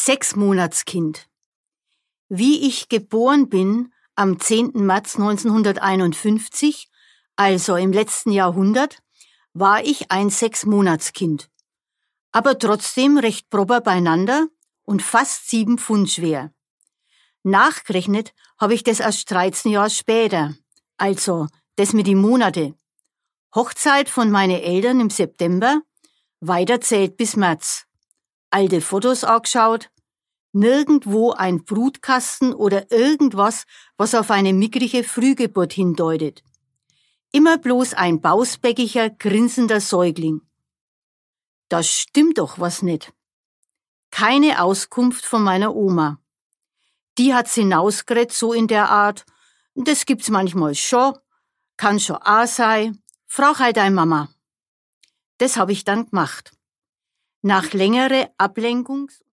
6-Monatskind. Wie ich geboren bin, am 10. März 1951, also im letzten Jahrhundert, war ich ein 6-Monatskind. Aber trotzdem recht proper beieinander und fast 7 Pfund schwer. Nachgerechnet habe ich das erst 13 Jahre später, also das mit den Monate. Hochzeit von meinen Eltern im September, weiterzählt bis März. Alte Fotos angeschaut, nirgendwo ein Brutkasten oder irgendwas, was auf eine mickrige Frühgeburt hindeutet. Immer bloß ein bausbäckiger, grinsender Säugling. Da stimmt doch was nicht. Keine Auskunft von meiner Oma. Die hat's hinausgeredet, so in der Art, das gibt's manchmal schon, kann schon auch sein, frag halt deine Mama. Das hab ich dann gemacht. Nach längerer Ablenkungs-